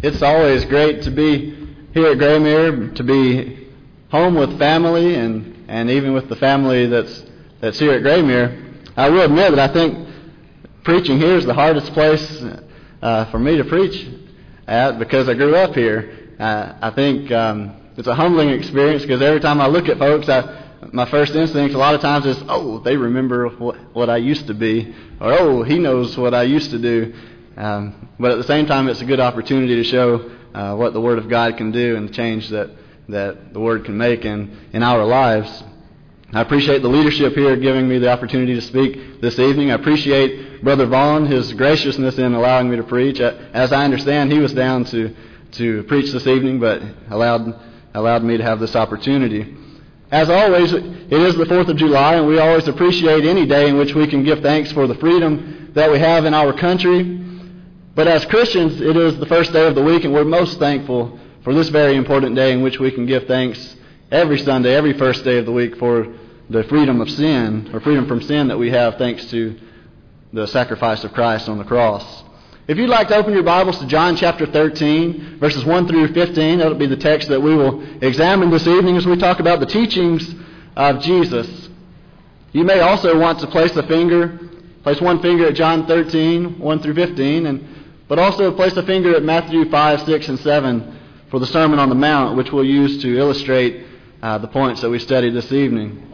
It's always great to be here at Graymere, to be home with family and even with the family that's here at Graymere. I will admit that I think preaching here is the hardest place for me to preach at because I grew up here. I think it's a humbling experience because every time I look at folks, my first instinct a lot of times is, oh, they remember what I used to be, or oh, he knows what I used to do. But at the same time, it's a good opportunity to show what the Word of God can do and the change that the Word can make in our lives. I appreciate the leadership here giving me the opportunity to speak this evening. I appreciate Brother Vaughn, his graciousness in allowing me to preach. As I understand, he was down to preach this evening, but allowed me to have this opportunity. As always, it is the 4th of July, and we always appreciate any day in which we can give thanks for the freedom that we have in our country. But as Christians, it is the first day of the week, and we're most thankful for this very important day in which we can give thanks every Sunday, every first day of the week, for the freedom of sin, or freedom from sin that we have thanks to the sacrifice of Christ on the cross. If you'd like to open your Bibles to John chapter 13, verses 1 through 15, that'll be the text that we will examine this evening as we talk about the teachings of Jesus. You may also want to place one finger at John 13, 1 through 15, but also place a finger at Matthew 5, 6, and 7 for the Sermon on the Mount, which we'll use to illustrate the points that we studied this evening.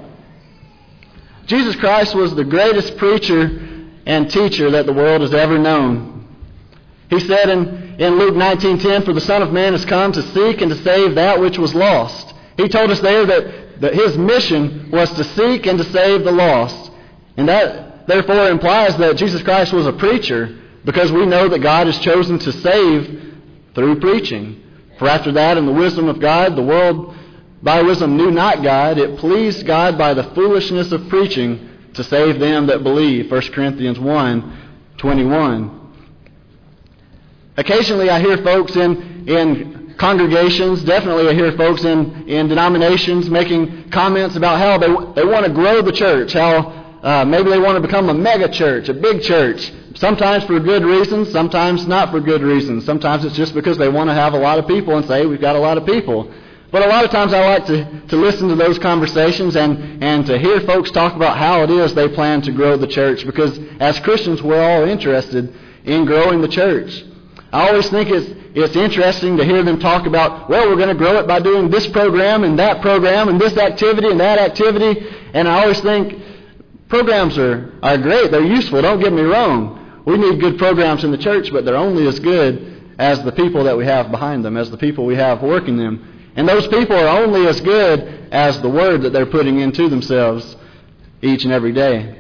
Jesus Christ was the greatest preacher and teacher that the world has ever known. He said in Luke 19:10, "For the Son of Man has come to seek and to save that which was lost." He told us there that his mission was to seek and to save the lost. And that therefore implies that Jesus Christ was a preacher, because we know that God has chosen to save through preaching. For after that, in the wisdom of God, the world by wisdom knew not God. It pleased God by the foolishness of preaching to save them that believe. 1 Corinthians 1:21. Occasionally I hear folks in congregations, definitely I hear folks in denominations making comments about how they want to grow the church, how maybe they want to become a mega church, a big church. Sometimes for good reasons, sometimes not for good reasons. Sometimes it's just because they want to have a lot of people and say, we've got a lot of people. But a lot of times I like to listen to those conversations and to hear folks talk about how it is they plan to grow the church, because as Christians we're all interested in growing the church. I always think it's interesting to hear them talk about, well, we're going to grow it by doing this program and this activity and that activity. And I always think programs are great. They're useful. Don't get me wrong. We need good programs in the church, but they're only as good as the people that we have behind them, as the people we have working them. And those people are only as good as the word that they're putting into themselves each and every day.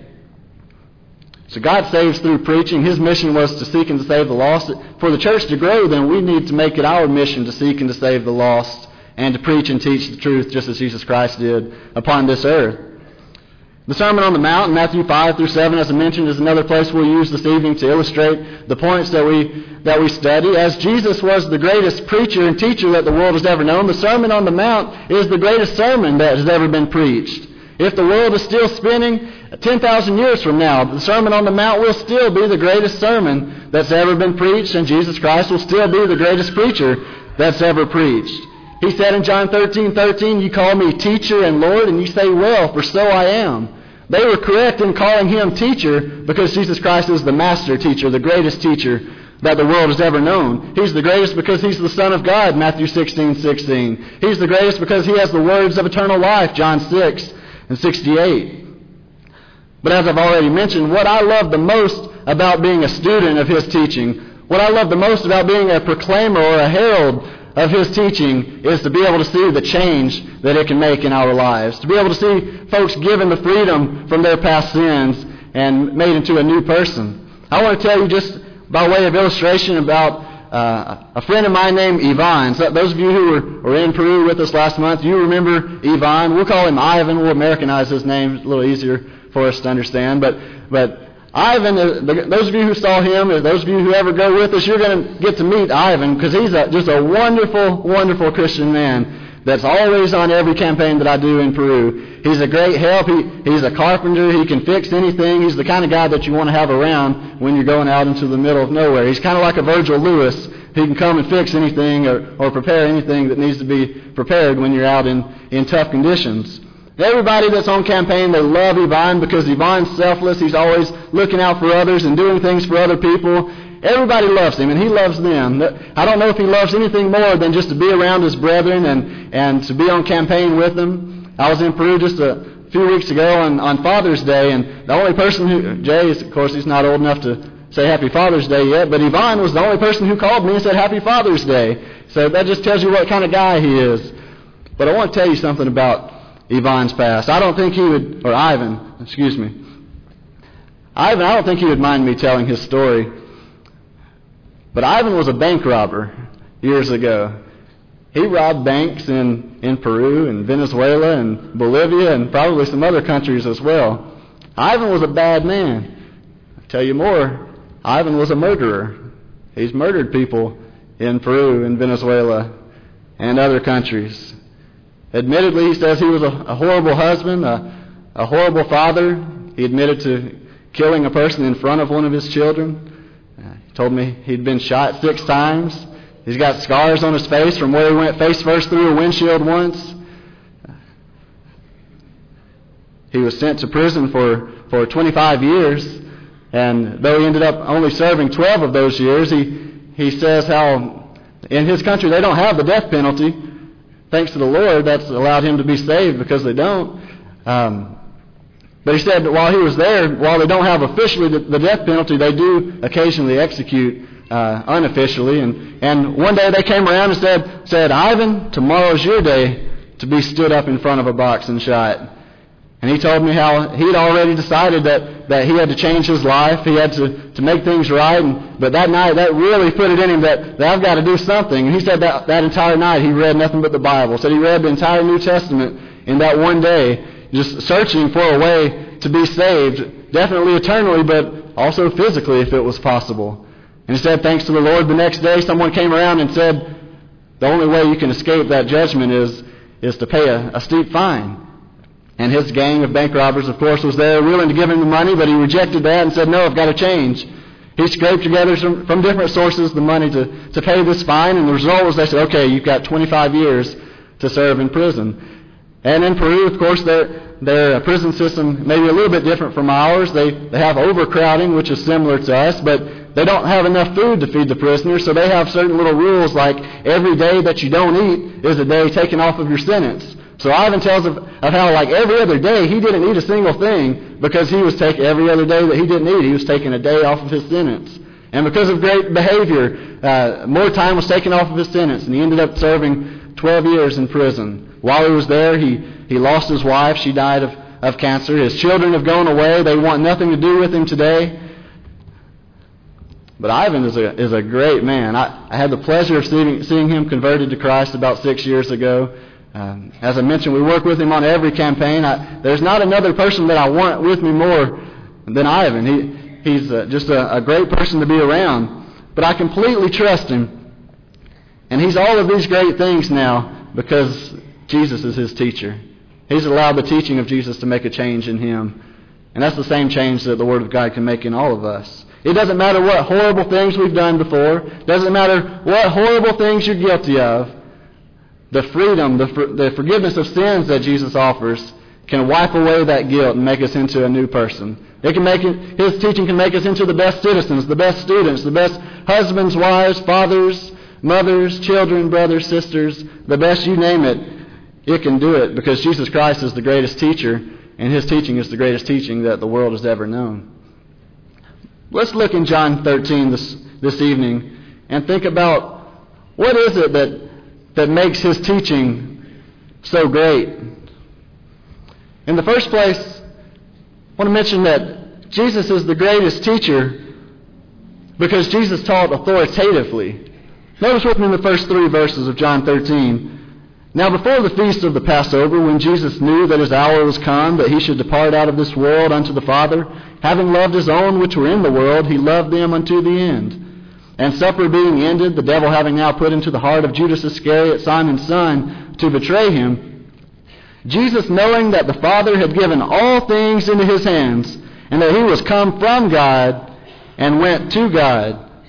So God saves through preaching. His mission was to seek and to save the lost. For the church to grow, then we need to make it our mission to seek and to save the lost and to preach and teach the truth just as Jesus Christ did upon this earth. The Sermon on the Mount in Matthew 5 through 7, as I mentioned, is another place we'll use this evening to illustrate the points that we study. As Jesus was the greatest preacher and teacher that the world has ever known, the Sermon on the Mount is the greatest sermon that has ever been preached. If the world is still spinning 10,000 years from now, the Sermon on the Mount will still be the greatest sermon that's ever been preached, and Jesus Christ will still be the greatest preacher that's ever preached. He said in John 13:13, "You call me teacher and Lord, and you say, well, for so I am." They were correct in calling him teacher because Jesus Christ is the master teacher, the greatest teacher that the world has ever known. He's the greatest because he's the Son of God, Matthew 16:16. He's the greatest because he has the words of eternal life, John 6:68. But as I've already mentioned, what I love the most about being a student of his teaching, what I love the most about being a proclaimer or a herald of his teaching, is to be able to see the change that it can make in our lives. To be able to see folks given the freedom from their past sins and made into a new person. I want to tell you just by way of illustration about a friend of mine named Ivan. So those of you who were in Peru with us last month, you remember Ivan. We'll call him Ivan. We'll Americanize his name. It's a little easier for us to understand. But Ivan, those of you who saw him, or those of you who ever go with us, you're going to get to meet Ivan, because he's just a wonderful, wonderful Christian man that's always on every campaign that I do in Peru. He's a great help. He's a carpenter. He can fix anything. He's the kind of guy that you want to have around when you're going out into the middle of nowhere. He's kind of like a Virgil Lewis He can come and fix anything or prepare anything that needs to be prepared when you're out in tough conditions. Everybody that's on campaign, they love Yvonne because Yvonne's selfless. He's always looking out for others and doing things for other people. Everybody loves him, and he loves them. I don't know if he loves anything more than just to be around his brethren and to be on campaign with them. I was in Peru just a few weeks ago on Father's Day, and the only person who, Jay, is, of course, he's not old enough to say Happy Father's Day yet, but Yvonne was the only person who called me and said Happy Father's Day. So that just tells you what kind of guy he is. But I want to tell you something about Yvonne's past. I don't think he would, or Ivan, excuse me. Ivan, I don't think he would mind me telling his story. But Ivan was a bank robber years ago. He robbed banks in Peru and Venezuela and Bolivia and probably some other countries as well. Ivan was a bad man. I'll tell you more. Ivan was a murderer. He's murdered people in Peru and Venezuela and other countries. Admittedly, he says he was a horrible husband, a horrible father. He admitted to killing a person in front of one of his children. He told me he'd been shot 6 times. He's got scars on his face from where he went face first through a windshield once. He was sent to prison for 25 years. And though he ended up only serving 12 of those years, he says how in his country they don't have the death penalty. Thanks to the Lord, that's allowed him to be saved because they don't. But he said that while he was there, while they don't have officially the death penalty, they do occasionally execute unofficially. And one day they came around and said, Ivan, tomorrow's your day to be stood up in front of a box and shot. And he told me how he'd already decided that he had to change his life. He had to make things right. But that night, that really put it in him that I've got to do something. And he said that entire night he read nothing but the Bible. Said he read the entire New Testament in that one day, just searching for a way to be saved, definitely eternally, but also physically if it was possible. And he said, thanks to the Lord, the next day someone came around and said, the only way you can escape that judgment is to pay a steep fine. And his gang of bank robbers, of course, was there willing to give him the money, but he rejected that and said, no, I've got to change. He scraped together from different sources the money to pay this fine, and the result was they said, okay, you've got 25 years to serve in prison. And in Peru, of course, their prison system may be a little bit different from ours. They have overcrowding, which is similar to us, but they don't have enough food to feed the prisoners, so they have certain little rules like every day that you don't eat is a day taken off of your sentence. So Ivan tells of how like every other day he didn't eat a single thing because he was taking every other day that he didn't eat, he was taking a day off of his sentence. And because of great behavior, more time was taken off of his sentence, and he ended up serving 12 years in prison. While he was there, he lost his wife. She died of cancer. His children have gone away. They want nothing to do with him today. But Ivan is a great man. I had the pleasure of seeing him converted to Christ about 6 years ago. As I mentioned, we work with him on every campaign. There's not another person that I want with me more than Ivan. He's just a great person to be around. But I completely trust him. And he's all of these great things now because Jesus is his teacher. He's allowed the teaching of Jesus to make a change in him. And that's the same change that the Word of God can make in all of us. It doesn't matter what horrible things we've done before. It doesn't matter what horrible things you're guilty of. The freedom, the forgiveness of sins that Jesus offers can wipe away that guilt and make us into a new person. His teaching can make us into the best citizens, the best students, the best husbands, wives, fathers, mothers, children, brothers, sisters, the best you name it. It can do it because Jesus Christ is the greatest teacher, and his teaching is the greatest teaching that the world has ever known. Let's look in John 13 this evening and think about what is it that makes his teaching so great. In the first place, I want to mention that Jesus is the greatest teacher because Jesus taught authoritatively. Notice with me in the first 3 verses of John 13. Now before the feast of the Passover, when Jesus knew that his hour was come, that he should depart out of this world unto the Father, having loved his own which were in the world, he loved them unto the end. And supper being ended, the devil having now put into the heart of Judas Iscariot, Simon's son, to betray him, Jesus, knowing that the Father had given all things into his hands, and that he was come from God and went to God,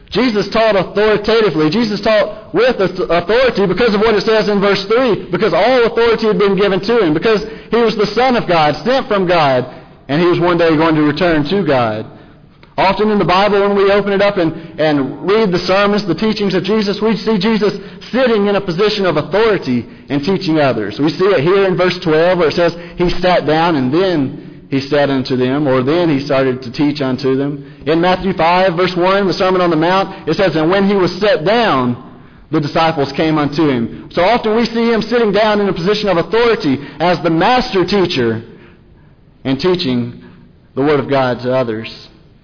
Jesus taught authoritatively. Jesus taught with authority because of what it says in verse 3, because all authority had been given to him, because he was the Son of God, sent from God, and he was one day going to return to God. Often in the Bible, when we open it up and read the sermons, the teachings of Jesus, we see Jesus sitting in a position of authority and teaching others. We see it here in verse 12 where it says he sat down and then he said unto them, or then he started to teach unto them. In Matthew 5, verse 1, the Sermon on the Mount, it says, and when he was set down, the disciples came unto him. So often we see him sitting down in a position of authority as the master teacher and teaching the Word of God to others.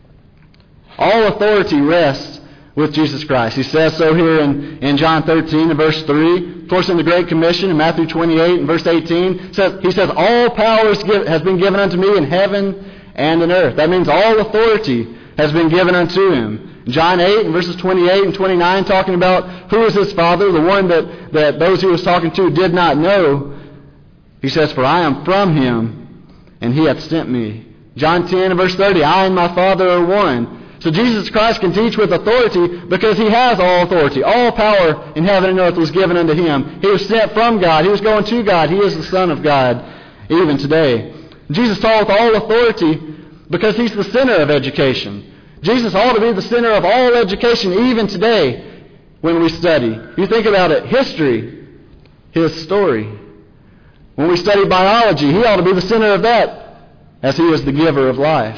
All authority rests with Jesus Christ. He says so here in John 13 and verse 3. Of course, in the Great Commission in Matthew 28 and verse 18, he says, all power has been given unto me in heaven and in earth. That means all authority has been given unto him. John 8 and verses 28 and 29, talking about who is his Father, the one that those he was talking to did not know. He says, for I am from him, and he hath sent me. John 10 and verse 30, I and my Father are one. So Jesus Christ can teach with authority because he has all authority. All power in heaven and earth was given unto him. He was sent from God. He was going to God. He is the Son of God even today. Jesus taught with all authority because he's the center of education. Jesus ought to be the center of all education even today when we study. You think about it, history, his story. When we study biology, he ought to be the center of that as he is the giver of life.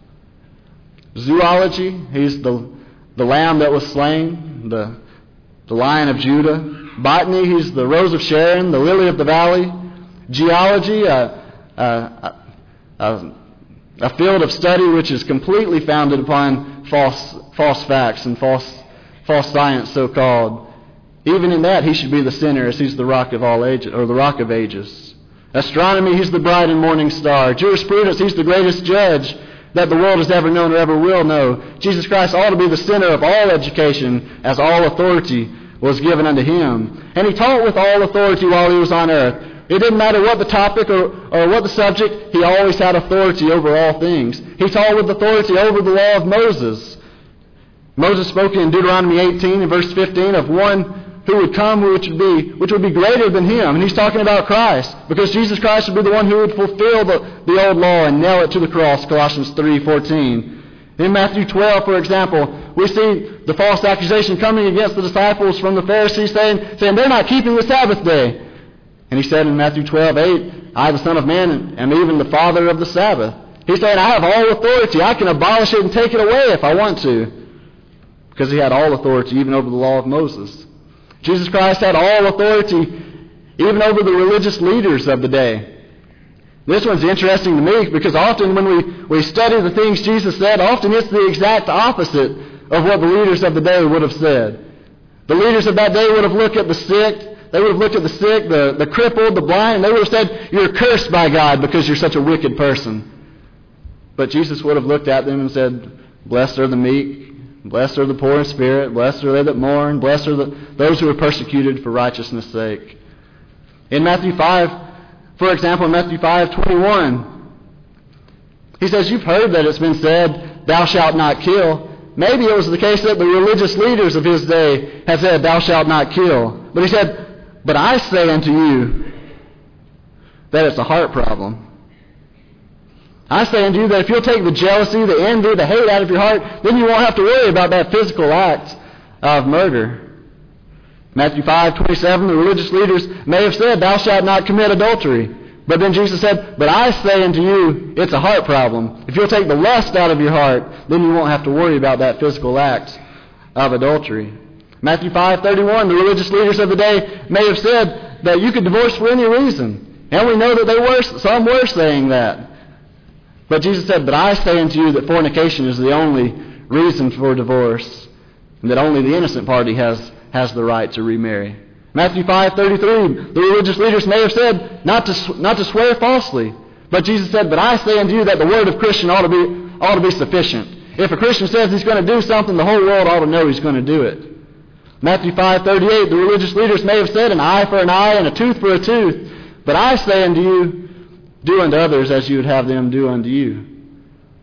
Zoology, he's the lamb that was slain, the Lion of Judah. Botany, he's the Rose of Sharon, the lily of the valley. Geology, a field of study which is completely founded upon false facts and false science, so-called. Even in that, he should be the center, as he's the rock of all ages, or the rock of ages. Astronomy, he's the bright and morning star. Jurisprudence, he's the greatest judge that the world has ever known or ever will know. Jesus Christ ought to be the center of all education, as all authority was given unto him. And he taught with all authority while he was on earth. It didn't matter what the topic or what the subject, he always had authority over all things. He taught with authority over the law of Moses. Moses spoke in Deuteronomy 18 and verse 15 of one who would come which would be greater than him. And he's talking about Christ, because Jesus Christ would be the one who would fulfill the old law and nail it to the cross, Colossians 3:14. In Matthew 12, for example, we see the false accusation coming against the disciples from the Pharisees saying they're not keeping the Sabbath day. And he said in Matthew 12:8, I, the Son of Man, am even the Father of the Sabbath. He's saying, I have all authority. I can abolish it and take it away if I want to. Because he had all authority even over the law of Moses. Jesus Christ had all authority even over the religious leaders of the day. This one's interesting to me because often when we study the things Jesus said, often it's the exact opposite of what the leaders of the day would have said. The leaders of that day would have looked at the sick. They would have looked at the sick, the crippled, the blind, and they would have said, you're cursed by God because you're such a wicked person. But Jesus would have looked at them and said, blessed are the meek, blessed are the poor in spirit, blessed are they that mourn, blessed are those who are persecuted for righteousness' sake. In Matthew 5, for example, in Matthew 5:21, he says, you've heard that it's been said, thou shalt not kill. Maybe it was the case that the religious leaders of his day had said, thou shalt not kill. But he said, but I say unto you that it's a heart problem. I say unto you that if you'll take the jealousy, the envy, the hate out of your heart, then you won't have to worry about that physical act of murder. Matthew 5:27, the religious leaders may have said, thou shalt not commit adultery. But then Jesus said, but I say unto you, it's a heart problem. If you'll take the lust out of your heart, then you won't have to worry about that physical act of adultery. Matthew 5:31, the religious leaders of the day may have said that you could divorce for any reason. And we know that some were saying that. But Jesus said, but I say unto you that fornication is the only reason for divorce, and that only the innocent party has the right to remarry. Matthew 5:33, the religious leaders may have said not to swear falsely. But Jesus said, but I say unto you that the word of Christian ought to be sufficient. If a Christian says he's going to do something, the whole world ought to know he's going to do it. Matthew 5:38, the religious leaders may have said an eye for an eye and a tooth for a tooth. But I say unto you, do unto others as you would have them do unto you.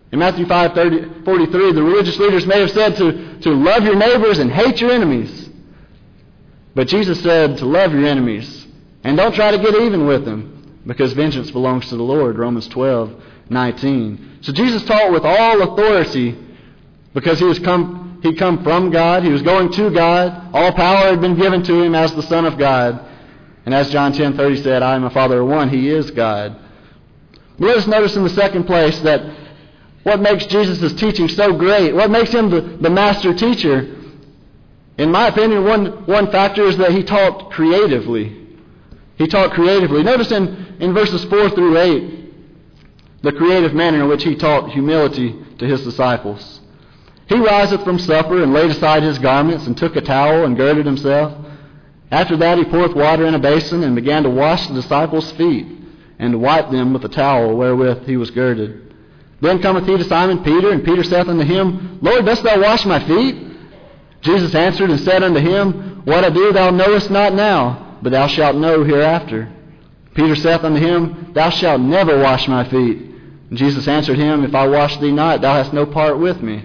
In Matthew 5:43, the religious leaders may have said to love your neighbors and hate your enemies. But Jesus said to love your enemies and don't try to get even with them, because vengeance belongs to the Lord, Romans 12:19. So Jesus taught with all authority because he'd come from God. He was going to God. All power had been given to him as the Son of God. And as John 10:30 said, I and my Father are one. He is God. But let us notice in the second place that what makes Jesus' teaching so great, what makes him the master teacher, in my opinion, one factor is that he taught creatively. He taught creatively. Notice in verses 4 through 8, the creative manner in which he taught humility to his disciples. He riseth from supper, and laid aside his garments, and took a towel, and girded himself. After that he poureth water in a basin, and began to wash the disciples' feet, and to wipe them with the towel wherewith he was girded. Then cometh he to Simon Peter, and Peter saith unto him, Lord, dost thou wash my feet? Jesus answered and said unto him, What I do thou knowest not now, but thou shalt know hereafter. Peter saith unto him, Thou shalt never wash my feet. And Jesus answered him, If I wash thee not, thou hast no part with me.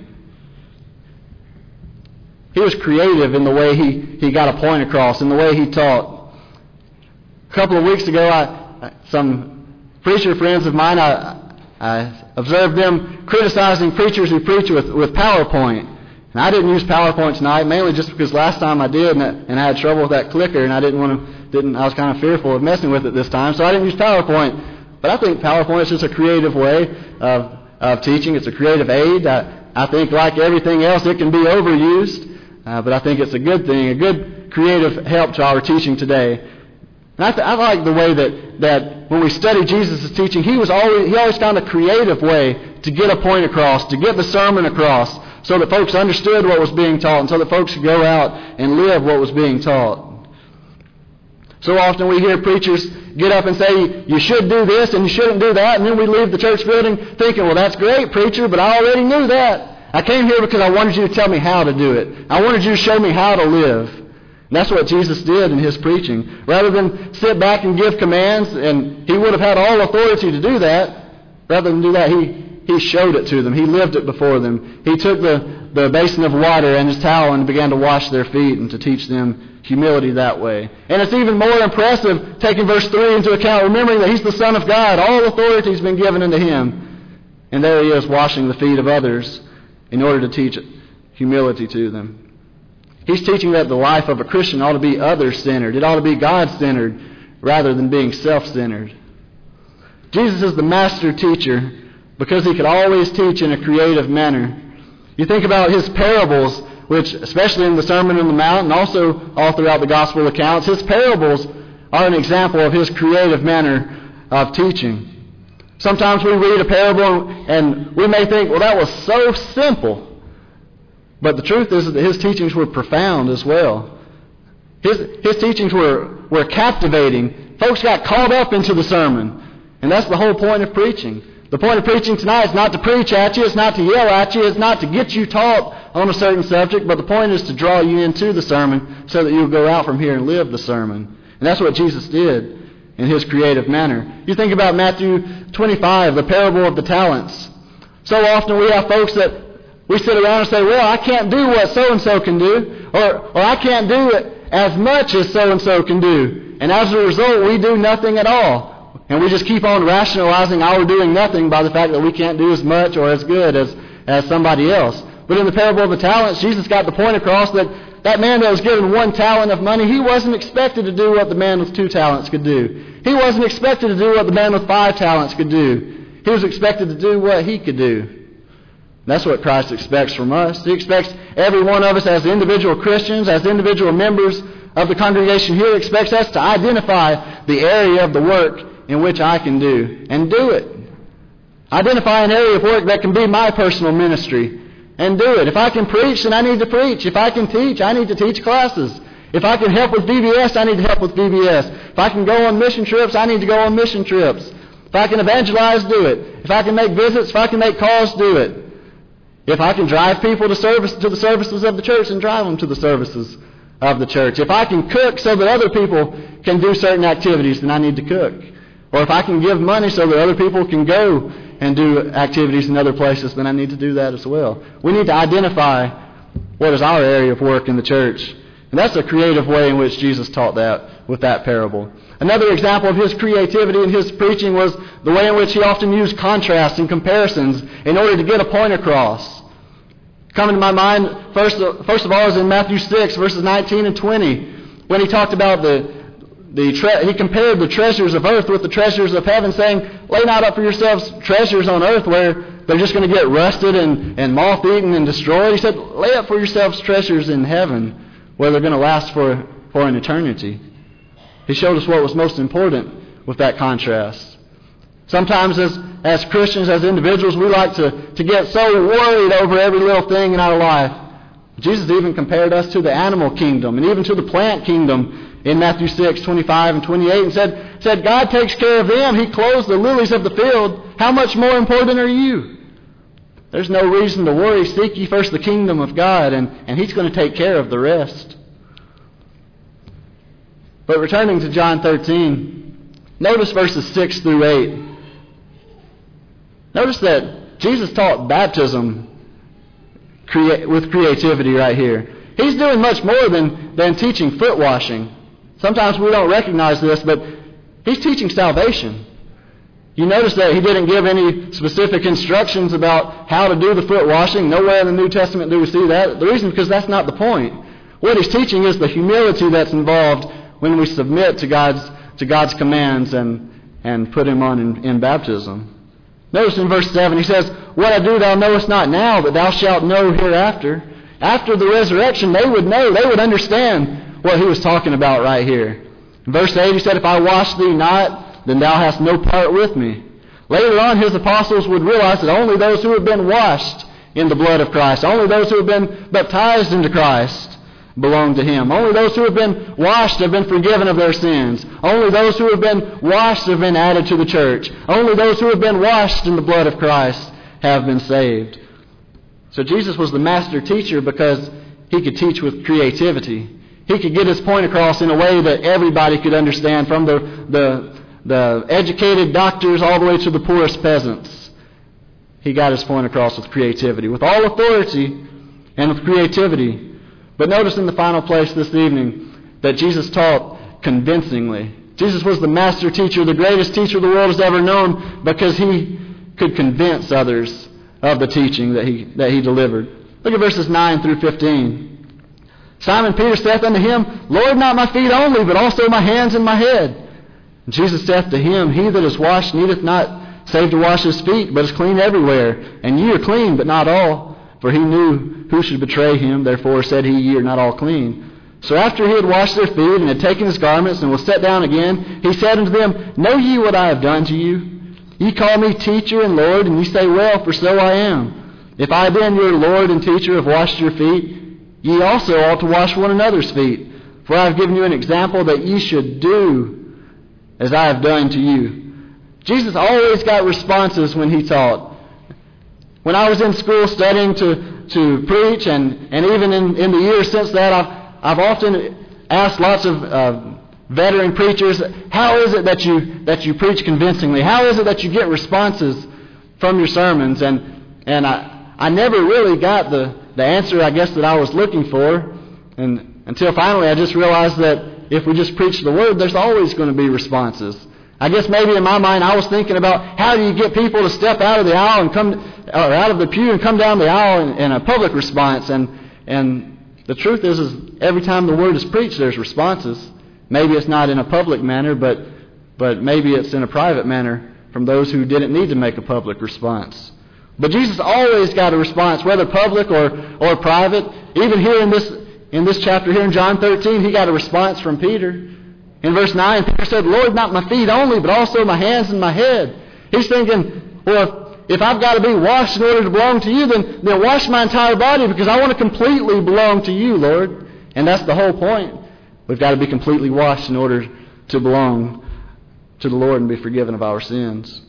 He was creative in the way he got a point across, in the way he taught. A couple of weeks ago, some preacher friends of mine, I observed them criticizing preachers who preach with PowerPoint. And I didn't use PowerPoint tonight, mainly just because last time I did, and I had trouble with that clicker, and I was kind of fearful of messing with it this time, so I didn't use PowerPoint. But I think PowerPoint is just a creative way of teaching. It's a creative aid. I think, like everything else, it can be overused, but I think it's a good thing, a good creative help to our teaching today. And I like the way that when we study Jesus' teaching, he always found a creative way to get a point across, to get the sermon across, so that folks understood what was being taught, and so that folks could go out and live what was being taught. So often we hear preachers get up and say, you should do this and you shouldn't do that, and then we leave the church building thinking, well, that's great, preacher, but I already knew that. I came here because I wanted you to tell me how to do it. I wanted you to show me how to live. And that's what Jesus did in his preaching. Rather than sit back and give commands, and he would have had all authority to do that, rather than do that, he showed it to them. He lived it before them. He took the basin of water and his towel and began to wash their feet and to teach them humility that way. And it's even more impressive, taking verse 3 into account, remembering that he's the Son of God. All authority has been given unto him. And there he is washing the feet of others in order to teach humility to them. He's teaching that the life of a Christian ought to be other-centered. It ought to be God-centered rather than being self-centered. Jesus is the master teacher because he could always teach in a creative manner. You think about his parables, which, especially in the Sermon on the Mount and also all throughout the Gospel accounts, his parables are an example of his creative manner of teaching. Sometimes we read a parable and we may think, well, that was so simple. But the truth is that his teachings were profound as well. His teachings were captivating. Folks got caught up into the sermon. And that's the whole point of preaching. The point of preaching tonight is not to preach at you, it's not to yell at you, it's not to get you taught on a certain subject, but the point is to draw you into the sermon so that you'll go out from here and live the sermon. And that's what Jesus did in his creative manner. You think about Matthew 25, the parable of the talents. So often we have folks that we sit around and say, well, I can't do what so-and-so can do, or I can't do it as much as so-and-so can do. And as a result, we do nothing at all. And we just keep on rationalizing our doing nothing by the fact that we can't do as much or as good as somebody else. But in the parable of the talents, Jesus got the point across that man that was given 1 talent of money, he wasn't expected to do what the man with 2 talents could do. He wasn't expected to do what the man with 5 talents could do. He was expected to do what he could do. That's what Christ expects from us. He expects every one of us as individual Christians, as individual members of the congregation here, expects us to identify the area of the work in which I can do, and do it. Identify an area of work that can be my personal ministry, and do it. If I can preach, then I need to preach. If I can teach, I need to teach classes. If I can help with VBS, I need to help with VBS. If I can go on mission trips, I need to go on mission trips. If I can evangelize, do it. If I can make visits, if I can make calls, do it. If I can drive people to the services of the church, and drive them to the services of the church. If I can cook so that other people can do certain activities, then I need to cook. Or if I can give money so that other people can go and do activities in other places, then I need to do that as well. We need to identify what is our area of work in the church. And that's a creative way in which Jesus taught that with that parable. Another example of his creativity in his preaching was the way in which he often used contrasts and comparisons in order to get a point across. Coming to my mind, first of all, is in Matthew 6, verses 19 and 20, when he talked about he compared the treasures of earth with the treasures of heaven, saying, lay not up for yourselves treasures on earth where they're just going to get rusted and moth-eaten and destroyed. He said, lay up for yourselves treasures in heaven where they're going to last for an eternity. He showed us what was most important with that contrast. Sometimes as Christians, as individuals, we like to get so worried over every little thing in our life. Jesus even compared us to the animal kingdom and even to the plant kingdom in Matthew 6, 25 and 28, and said, God takes care of them. He clothes the lilies of the field. How much more important are you? There's no reason to worry. Seek ye first the kingdom of God, and He's going to take care of the rest. But returning to John 13, notice verses 6 through 8. Notice that Jesus taught baptism with creativity right here. He's doing much more than teaching foot washing. Sometimes we don't recognize this, but He's teaching salvation. You notice that He didn't give any specific instructions about how to do the foot washing. Nowhere in the New Testament do we see that. The reason is because that's not the point. What He's teaching is the humility that's involved when we submit to God's commands and put Him on in baptism. Notice in verse 7, He says, what I do thou knowest not now, but thou shalt know hereafter. After the resurrection, they would know, they would understand what He was talking about right here. In verse 8, He said, if I wash thee not, then thou hast no part with me. Later on, His apostles would realize that only those who have been washed in the blood of Christ, only those who have been baptized into Christ, belong to Him. Only those who have been washed have been forgiven of their sins. Only those who have been washed have been added to the church. Only those who have been washed in the blood of Christ have been saved. So Jesus was the master teacher because He could teach with creativity. He could get His point across in a way that everybody could understand, from the educated doctors all the way to the poorest peasants. He got His point across with creativity, with all authority and with creativity. But notice in the final place this evening that Jesus taught convincingly. Jesus was the master teacher, the greatest teacher the world has ever known, because He could convince others of the teaching that he delivered. Look at verses 9 through 15. Simon Peter saith unto Him, Lord, not my feet only, but also my hands and my head. And Jesus saith to him, He that is washed needeth not save to wash his feet, but is clean everywhere. And ye are clean, but not all. For He knew who should betray Him, therefore said He, Ye are not all clean. So after He had washed their feet, and had taken His garments, and was set down again, He said unto them, Know ye what I have done to you? Ye call me teacher and Lord, and ye say, Well, for so I am. If I then, your Lord and teacher, have washed your feet, ye also ought to wash one another's feet. For I have given you an example that ye should do as I have done to you. Jesus always got responses when He taught. When I was in school studying to preach, and even in the years since that, I've often asked lots of veteran preachers, how is it that you preach convincingly? How is it that you get responses from your sermons? And I never really got the answer, I guess, that I was looking for, and until finally I just realized that if we just preach the Word, there's always going to be responses. I guess maybe in my mind I was thinking about how do you get people to step out of the aisle or out of the pew and come down the aisle in a public response. And the truth is every time the Word is preached, there's responses. Maybe it's not in a public manner, but maybe it's in a private manner from those who didn't need to make a public response. But Jesus always got a response, whether public or private. Even here in this chapter here in John 13, He got a response from Peter. In verse 9, Peter said, Lord, not my feet only, but also my hands and my head. He's thinking, well, if I've got to be washed in order to belong to you, then wash my entire body, because I want to completely belong to you, Lord. And that's the whole point. We've got to be completely washed in order to belong to the Lord and be forgiven of our sins.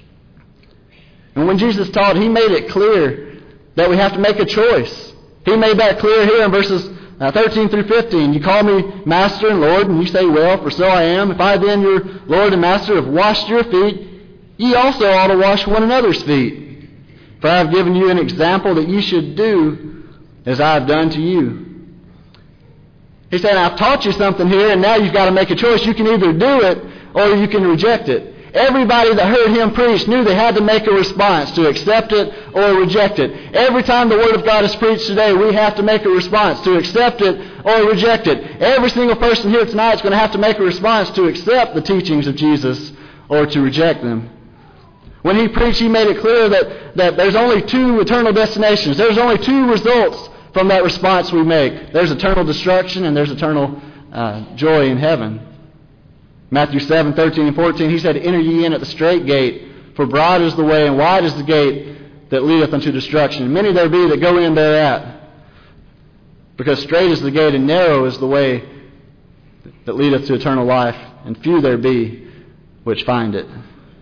And when Jesus taught, He made it clear that we have to make a choice. He made that clear here in verses 13 through 15. You call me Master and Lord, and you say, Well, for so I am. If I then, your Lord and Master, have washed your feet, ye also ought to wash one another's feet. For I have given you an example that ye should do as I have done to you. He said, I've taught you something here, and now you've got to make a choice. You can either do it or you can reject it. Everybody that heard him preach knew they had to make a response to accept it or reject it. Every time the Word of God is preached today, we have to make a response to accept it or reject it. Every single person here tonight is going to have to make a response to accept the teachings of Jesus or to reject them. When he preached, he made it clear that there's only two eternal destinations. There's only two results from that response we make. There's eternal destruction and there's eternal joy in heaven. Matthew 7:13 and 14, he said, enter ye in at the strait gate, for broad is the way and wide is the gate that leadeth unto destruction. And many there be that go in thereat. Because strait is the gate and narrow is the way that leadeth to eternal life, and few there be which find it.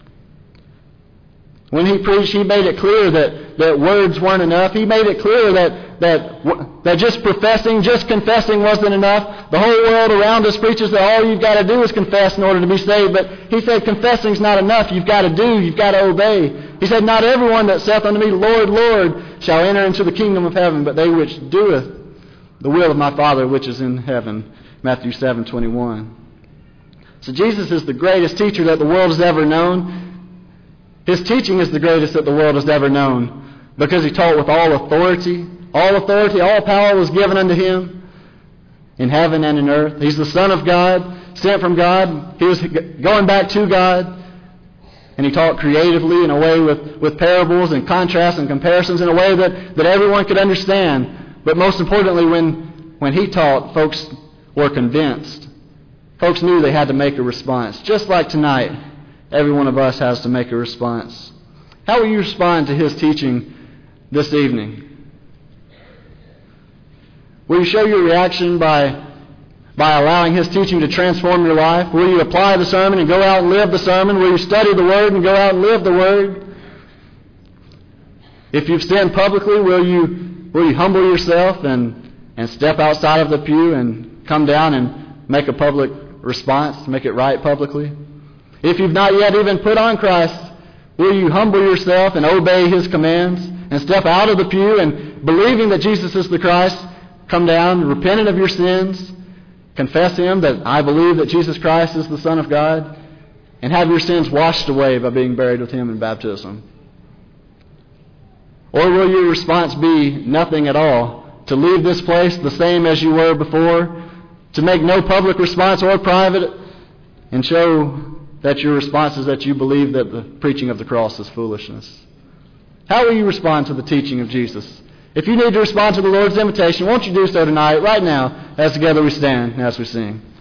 When he preached, he made it clear that words weren't enough. He made it clear that just professing, just confessing wasn't enough. The whole world around us preaches that all you've got to do is confess in order to be saved. But he said confessing's not enough. You've got to do. You've got to obey. He said, not everyone that saith unto me, Lord, Lord, shall enter into the kingdom of heaven, but they which doeth the will of my Father which is in heaven. Matthew 7:21. So Jesus is the greatest teacher that the world has ever known. His teaching is the greatest that the world has ever known because he taught with all authority. All authority, all power was given unto him in heaven and in earth. He's the Son of God, sent from God. He was going back to God. And he taught creatively in a way with parables and contrasts and comparisons in a way that everyone could understand. But most importantly, when he taught, folks were convinced. Folks knew they had to make a response. Just like tonight, every one of us has to make a response. How will you respond to his teaching this evening? Will you show your reaction by allowing his teaching to transform your life? Will you apply the sermon and go out and live the sermon? Will you study the Word and go out and live the Word? If you've sinned publicly, will you humble yourself and step outside of the pew and come down and make a public response, make it right publicly? If you've not yet even put on Christ, will you humble yourself and obey his commands and step out of the pew and believing that Jesus is the Christ, come down, repentant of your sins, confess him that I believe that Jesus Christ is the Son of God, and have your sins washed away by being buried with him in baptism? Or will your response be nothing at all, to leave this place the same as you were before, to make no public response or private, and show that your response is that you believe that the preaching of the cross is foolishness? How will you respond to the teaching of Jesus? If you need to respond to the Lord's invitation, won't you do so tonight, right now, as together we stand and as we sing?